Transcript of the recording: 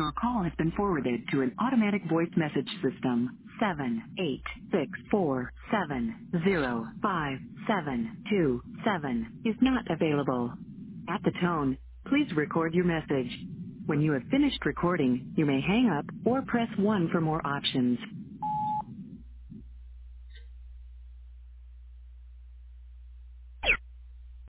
Your call has been forwarded to an automatic voice message system. 78647057277 is not available. At the tone, please record your message. When you have finished recording, you may hang up or press 1 for more options.